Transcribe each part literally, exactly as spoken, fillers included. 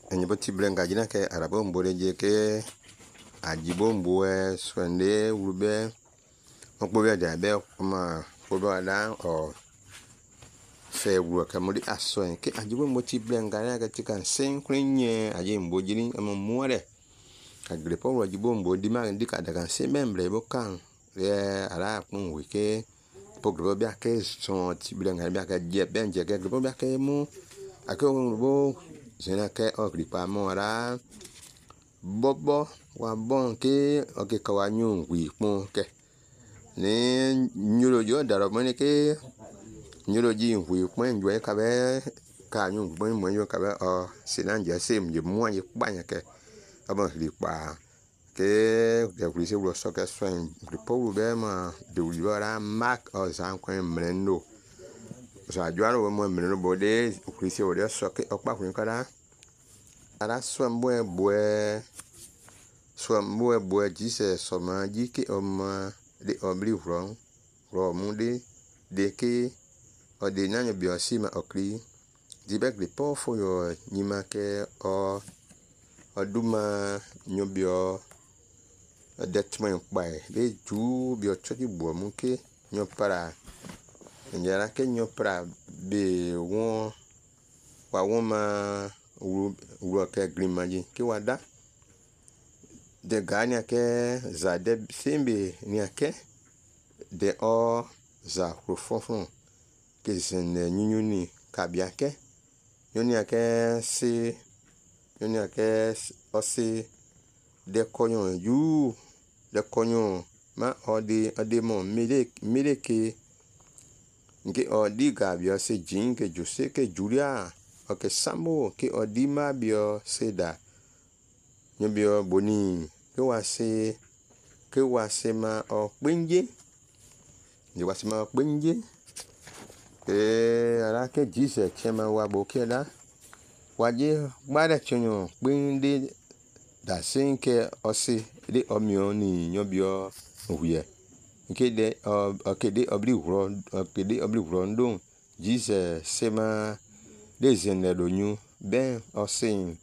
Enyiboti blenga jina ke arabo mbole je ke ajibo mbwe swende ube okbobe da be kuma bobo ada o fe wo kamuli aso ke ajibo mboti blenga ya ke tikan sen krenye aje mbojini amuore agrepo wo ajibo mbodi ma ndika daga sen membre bo kan ye ara kun wike pogro bia ke son ti blenga bia ke je benje ke gbo bia ke mu akon bo jena ke ogripa mora bobo wa bon ke oke kawanyu wi pon ke ni nyuro jo daro mo ni ke nyuro ji wi pon njo ka be ka nyu gbon mo yo ka be o sinanje sim je mo yi panya ke abo ripa ke de kuri se wo so ke swen ripo be ma de wi ora mark o san kwen mrendo so ajuaro mo mrendo bode kuri se wo de so ke opa kun kada ara swambwe bwe swambwe bwe jise soma jike oma de obli wrong ro mude de ke o de nanyo biosima okri dibek de po fo yo nyima ke o oduma nyobio detmen pai de ju bio choti bo mu ke nyopara nyara ke nyopara be won wa won ma uro ke grimaji ke wada de gania ke za de simbe ni ake de o za profofon ke sen nyunyuni kabia ke nyuni ake si nyuni ake osi de konyon yu de konyon ma odi odi mo mile mile ke nke odi gabia se jin ke jose ke julia oke sambo ke odima bio seda nyobio boni ke wase ke wase ma o pinje ni wase ma pinje ke ara ke jise chema wa boke da waje gbara chonyo pinde da sin ke osi de omio ni nyobio ohuye nke de o ke de obli wro o ke de obli wro ndon jise sema dezen do nyu ben osin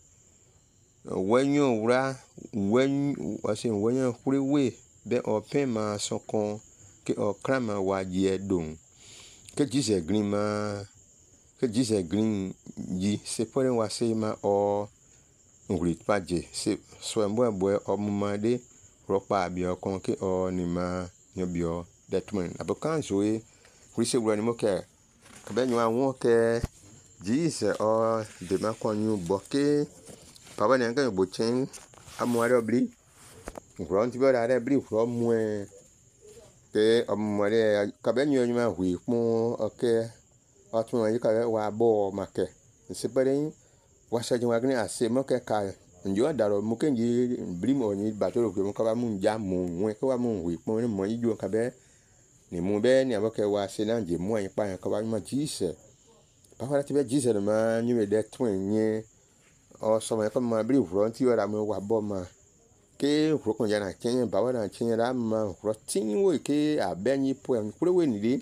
wenyo wra wen osin wenyo freeway be open ma sokon ke o krama waje don ke jise green ma ke jise green yi se pore wase ma o ngri paje se so mbo mbo omumade ropa bi okon ke o ni ma nyobio detman abokan zoe krise wura ni mo ke ke be nyu awon ke jise o de ma konyu boke papa ne ngan bo chen amuare obli ngron ti bora re bri fro mue ke amuare ka be nyu nyu ma hui pon oke atun yi ka wa bo make se pere wa sa jwa gni ase mo ke ka njo daro mu ke nji bri mo ni ba to ro mo ka ba mu nja mu nwe ka wa mu hui pon mo yi jo ka be ni mu be ni aboke wa se na nje mu yin pa ka ba ma jise papa ti be jise ma nyu de twin yin o so me ko ma bri fro ti ora mo wa bo ma ke fro kon jana chen ba wa na chen ra ma fro tin wo ke abenyi po en kure we ni de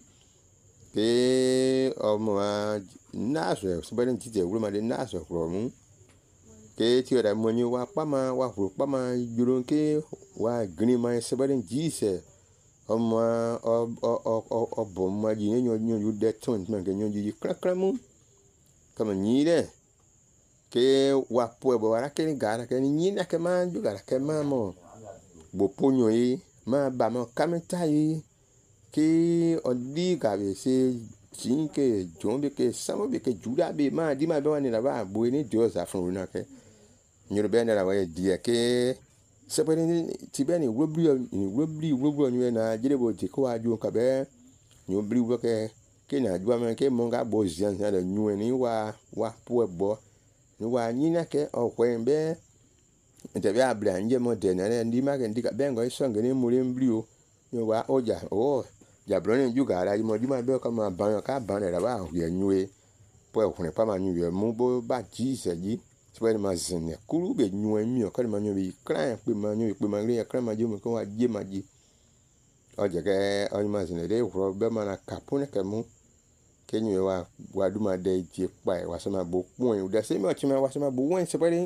ke o mo na so so be ni ti je wo ma de na so fro mu ke ti ora mo ni wa pa ma wa fro pa ma juro ke wa green ma se be ni jise o mo o o o bo ma ji ni nyo nyo de ton ma ke nyo ji kra kra mu kama ni de ke wa po bo ara ke ni gara ke ni na ke ma ju gara ke ma mo bo ponyo yi ma ba mo kamita yi ke odi ga be se tin ke jombe ke samo be ke juda be ma di ma be wani na ba bo ni dio za fun na ke nyoro be na wa di ke se pe ni ti be ni robri ni robri robri nyu na jire bo ti ko aju ka be nyu bri wo ke ke na ju ma ke mo ga bo zian na nyu ni wa wa po bo ni wa nyina ke okwembe nte bia bra nje mo de na ndi ma ke ndi ka bengo iso ngene muri mbrio ni wa oja o ja bro ni ju gara mo ju ma be ka ma ban ka ban ra ba hu enwe po ehun pa ma nyu mu bo ba ji se ji so ni ma zin kuru be nyu enmi o ka ma nyu bi kran pe ma nyu pe ma ri kran ma ju mo ko wa je ma ji oja ke o ma zin de ro be ma na kapune ke mu kenyu wa wa duma de je pa wa sama bo pon de se mo chima wa sama bo won se pare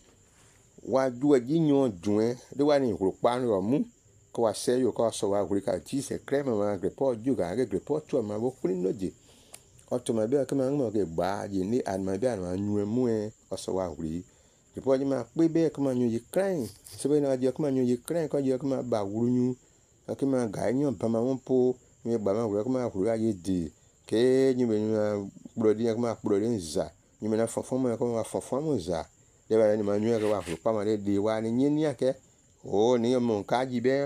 wa du aji nyo dun de wa ni ro pa ro mu ko wa se yo ko so wa guri ka ti se creme ma gre po ju ga gre po tu ma bo kuni noje o to ma be ka ma mo ke gba ji ni an ma be an ma nyu mu e o so wa guri je po ji ma pe be ka ma nyu yi creme se be na je ka ma nyu yi creme ko je ka ma ba guru nyu ka ma ga nyu pa ma won po mi gba ma guri ka ma guri aye di ke nyu be nyu brodi ka ma brodi nza nyu me na fonfon mo ka ma fonfon mo za de ba ni ma nyu ka wa pa ma de di wa ni ni ake o ni mo ka ji be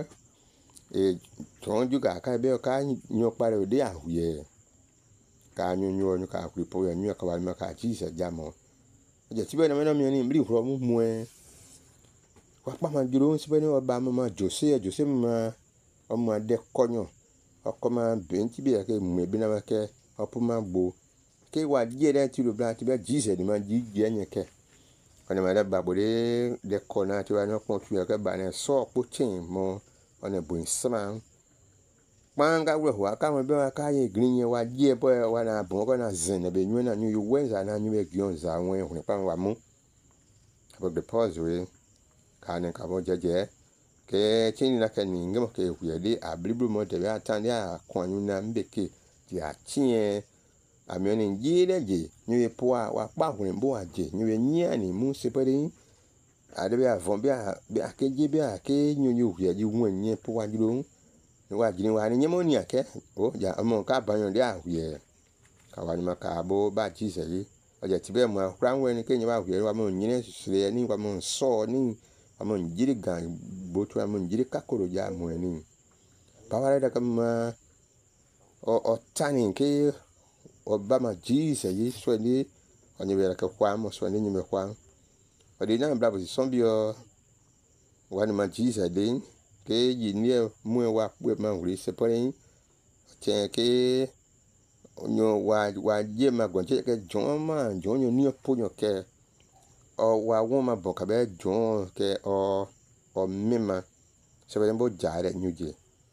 e ton ju ga ka be ka nyu pare de ahuye ka nyu nyu nyu ka ku po ya nyu ka wa ma ka ji se jamo je ti be na me na mi ni mri ro mu mu e wa pa ma juro si be ni oba ma Jose Jose ma o ma de konyo o ko ma ben ti be ke mu bi na ke o pu ma gbo ke wa je de ti lo bla ti be ji se ni ma ji je yen ke ona ma da ba bo de de kona ti wa no pon tu ya ke ba na so po tin mo ona bu sama panga we wa ka mo be wa ka ye green ye wa je po wa na bon ko na zin na be nyu na nyu we za na nyu be gion za won hun pa wa mu abo de pause we ka ne ka bo jeje ke tin na ka ni ngem ke ku ye de ablibu mo de ya tan ya kon nyu na mbeke ti a tin ami ni ji de je nyu po wa pa hun bo aje nyu ye ni mu se pere ade be avon be be akeje be ake nyu nyu ye ji won nye po wa juro ni wa jini wa ni nyemo ni ake o ja mo ka banyo de ahuye ka wa ni maka bo ba ji se yi o je ti be mo kra nwe ni ke nyi wa ahuye wa mo nyine sire ni wa mo so ni wa mo njiri gan bo tu wa mo njiri kakoro ja mo ni pa wa da kama o o tani ke o ba ma ji se yi so ni o ni be ka kwa mo so ni nyi me kwa o de na bra bo so bi o wa ni ma ji se de ke yi ni mu wa pe ma ri se pore che ke onyo wa wa je ma gon che ke jon ma jon yo ni po yo ke o wa won ma bo ka be jon ke o o mema se be bo jare nyuje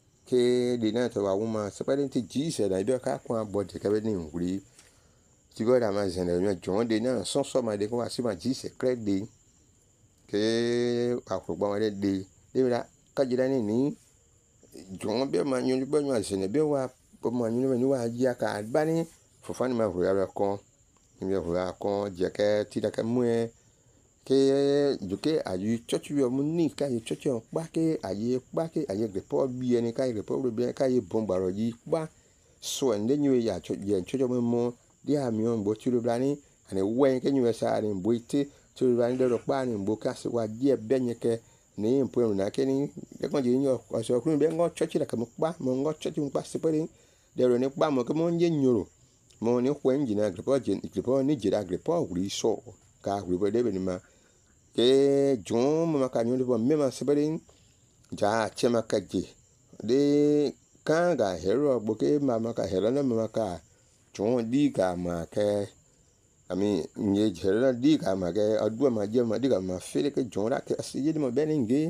ke di na to wa won ma se pore ti ji se da be ka kwa bo de ke be ni ri ti go da ma zen de jon de na so so ma de ko wa si ma ji se credit ke akugba wa de de de ka jira ni ni jon be ma nyu be nyu ase ne be wa po ma nyu be ni wa ya ka ba ni fo fa ni ma ro ya ko ni be ro ya ko je ke ti da ke mu e ke ju ke ayu chochu yo mu ni ka ye chochu pa ke aye pa ke aye gbe po bi eni ka ye po bi ka ye bon gbaro yi pa so ende nyu ya cho ye chochu mo mo di ami on bo ti ro bla ni ani we ke nyu sa ni bo ite ti ro bla ni de ro pa ni bo ka se wa je be nye ke ni mpo na ke ni de kon je nyo so ku be ngo chochi la ka mo pa mo ngo chochi mo pa se pere de ro ni pa mo ke mo nje nyoro mo ni kwen nji na grepo je grepo ni je da grepo wuri so ka wuri bo de be ni ma ke jon mo ka nyu bo me ma se pere ja che ma ka je de kan ga hero bo ke ma ma ka hero na ma ka jon di ka ma ke ami nye jera di ka ma ke adu ma je ma di ka ma fele ke jonra ke asije di mo bene nge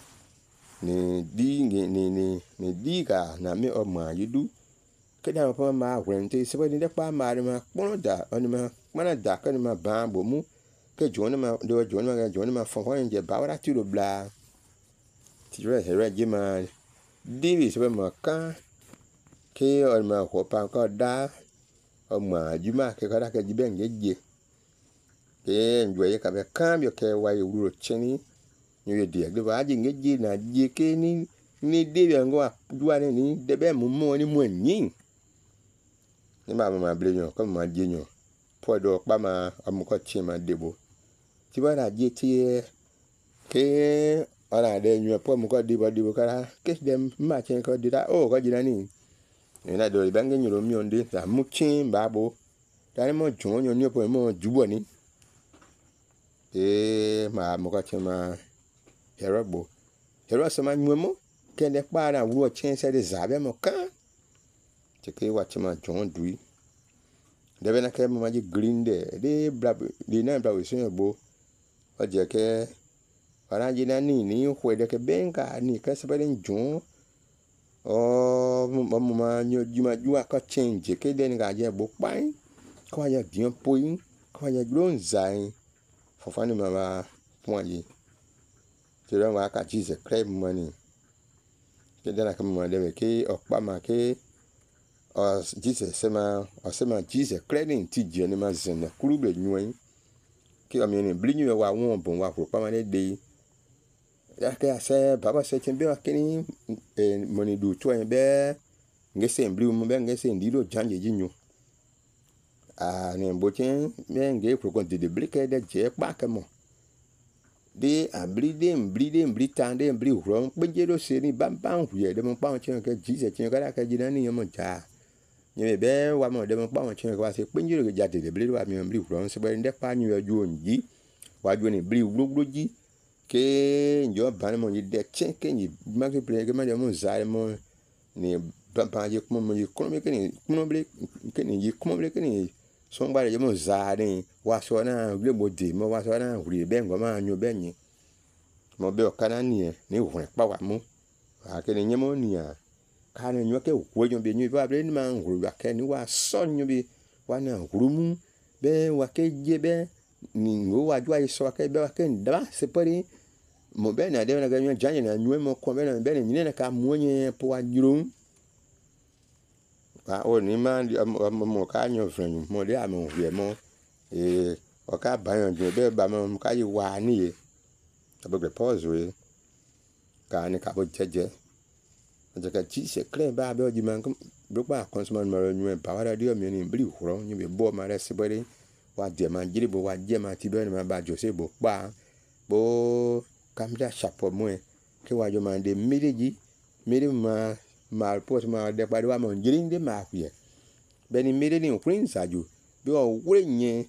ni di nge ni ni ni di ka na me o ma yudu ke da pa ma gwente se ba ni de pa ma ma pon da oni ma mana da ka ni ma ba bo mu ke jona ma do jona ma jona ma fon fon je ba wa ti ro bla ti re here je ma di bi se ba ma ka ke o ma ko pa ko da o ma juma ke ka da ke ji ben je ke njwe ye ka be cambio ke wa ye uro cheni nyu ye de ba ji ngeji na je ke ni ni de be ngo duwa ni de be mu mo ni mo nyin ni ma ma ble nyo ko ma je nyo po do pa ma amu ko chi ma debo ti ba na je ti ke ala de nyu po mu ko di ba di bo kara ke dem ma chen ko di da o ko ji na ni ni na do be nge nyu ro mi on de ta mu chin ba bo da ni mo jon nyo ni po mo jubo ni e ma mo ka chema herogbo hero sama nyumo ke de pa na wo chen se de zabe mo kan te ke wa chema jon dui de be na ke mo ma ji green de de bla de na bla we so bo o je ke para ji na ni ni ho de ke benka ni ka se be jon oh mo ma nyo juma jua ka change ke den ga je bo pai ko ya bien point ko ya gron zai fo fa ni ma ba point yi ti ran wa ka Jesus Christ money ke den ka mo de ke o pa ma ke o Jesus sema o sema Jesus Christ ni ti je ni ma zen kuru be nyu ke o mi ni bli nyu wa won bon wa ko pa ma de ya ke ase baba se chen be wa kini e money du to en be ngese mbli mo be ngese ndilo janje jinyu a ne mbochen me nge pro kon de blike de je pa ke mo de abli de mbli de mbli tan de mbli ro peje do se ni bam bam huye de mo pa chen ke Jesus chen ka ka jina ni mo ja ni be wa mo de mo pa chen ka se peje do ja de bli wa mi mbli ro se be de pa nyu ju onji wa ju ni bli gbogbo ji ke njo ban mo ni de chen ke ni ma ke pre ke ma de mo za mo ni pampa je kuma mo je kuma ke ni kuma ble ke ni je kuma ble ke ni so ngba je mo za ni wa so na gbe mo de mo wa so na huri be ngo ma nyu be ni mo be o kana ni ni hu pa wa mu a ke ni nyemo ni a ka ni nyu ke wo nyu be nyu ba ble ni ma huru wa ke ni wa so nyu be wa na huru mu be wa ke je be ni ngo wa ju ai so ke be wa ke nda se pari mo be na de na ga nyu janye na nyu mo ko be na be ni ni na ka mo nye po wa juru a o ni ma mo ka nyo fren mo de am hwe mo e o ka ba yan je be ba mo ka yi wa ni e abegre pause we ka ni ka bo jeje je ka ti se kle ba be o ji man do pa consumer mo nyu pa wa radio mi ni bri huro ni be bo ma re se bere wa je ma jiri bo wa je ma ti be ni ma ba jo se bo pa bo kamda chapo mo ke wa jo ma de mireji mire ma mal pot ma de pa wa mo jiri de ma fie be ni mire ni prince aju be o wure nye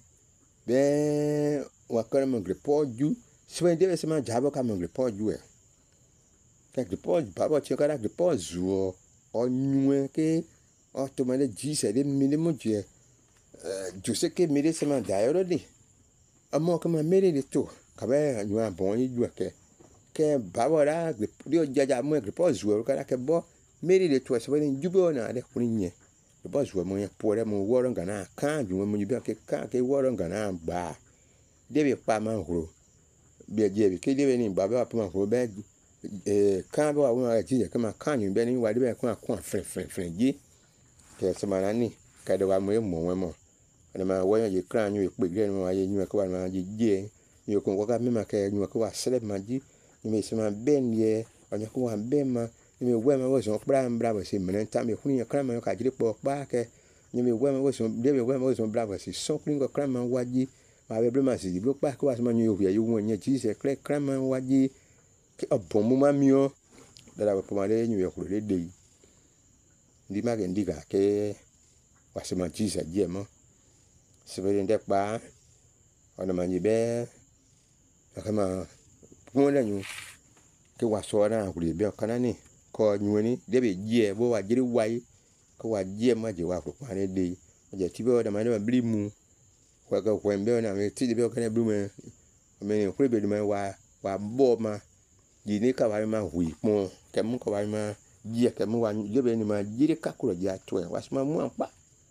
be wa kare mo report ju se de se ma jabo ka mo report ju e ke report baba che kara report zu o nyu ke o to ma de ji se de mire mo je ju se ke mire se ma da yo de amo ka ma mire de to ka be nyu a bon yi ju ke ke baba ra dio jaja mo report zu kara ke bo meri de to se bani jubo na de kuninye de boss wo mo ya pore mo woro ngana kan ju mo ju ke kan ke woro ngana ba de be pa ma huro be je be ke de ni baba pa ma huro be eh kan ba wo ma ji ke ma kan ju be ni wa de be kan kan fre fre fre ji ke se ma na ni ka de wa mo mo mo mo na ma wo ya je kan ju pe gre mo aye nyu ke wa ma ji je yo ko ko ka me ma ke nyu ke wa sele ma ji ni me se ma ben ye onya ko wa ben ma ni we ma wo so bravo bravo si menen tam e kuni krama ka jiri po pa ke ni we ma wo so de we ma wo so bravo si so kuni ko krama waji ma be brema si blo pa ko wa so ma nyu ya yu won ye ji se kre krama waji ke obon mu ma mio da la po ma le nyu ya ku le de ndi ma ge ndiga ke wa se ma ji se je mo se be de pa ona ma ni be ka ma mo le nyu ke wa so na ku le be kana ni ko nyuni de be je bo wa jiri wai ko wa je ma je wa ko pane de je ti be da ma ne bli mu ko ga ko mbe na me ti de be ko ne bli mu me ne ko be de ma wa wa bo ma ji ni ka wa ma hui mo ke mu ko wa ma je ke mu wa je be ni ma jiri ka ko ja to wa ma mu pa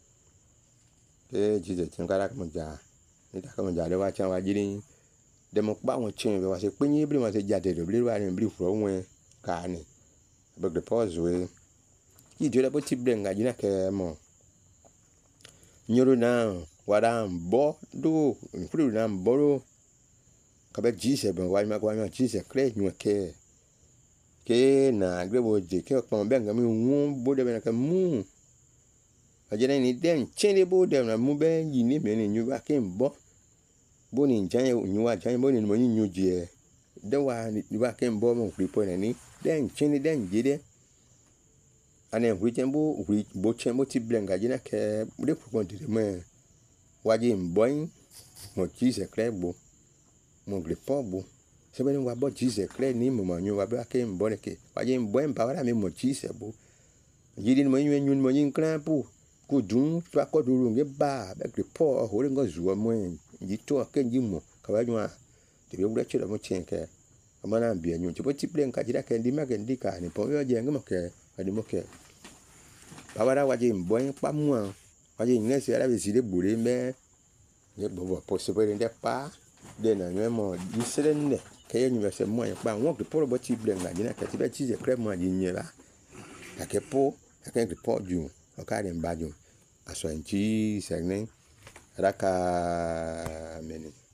e ji de tin ka ra ko ja ni ta ko ja de wa chan wa jiri de mo pa won chen be wa se pe ni bli ma se ja de de bli wa ni bli fro won ka ni but the pause we you do about tip denga jina ke mo nyoro na wada mbo do nkuru na mboro ka be ji se ben wa ma ko ma ji se kre nyu ke ke na gbe bo je ke ko be ngam wu bo de be na ka mu ajena ni den chende bo de na mu be yi ni me ni nyu ba ke mbo bo ni jan nyu wa jan bo ni mo ni nyu je de wa ni ba ke mbo mo kripo na ni den chini den jide ane huitembo hui bochembo ti blenga jina ke de prokonti de me waji mboin mo chise klebo mo gripobo sebeni wa bo chise kle ni mo manyo wa ba ke mbone ke waji mboin pa wala me mo chise bo jidi mo nyu nyu mo yin krampu ku dun twa ko duru nge ba be gripo ho le ngo zuwa mo ji to ke njimo ka wa nwa de be wure chira mo chenke amana bia nyu chipo ti blenga jira ke ndi ma ke ndika ni po yo je ngmo ke adi moke bawara waje mboyin pamwa waje ngese ara beside bure me ye bobo possible de pa de na nyemo disrenne ke nyu se mo ye pa won ke poro bo ti blenga dina ke ti be ti je pre mo di nyeba ake po ake ke po ju o ka de mbaju aso nchi segne raka meni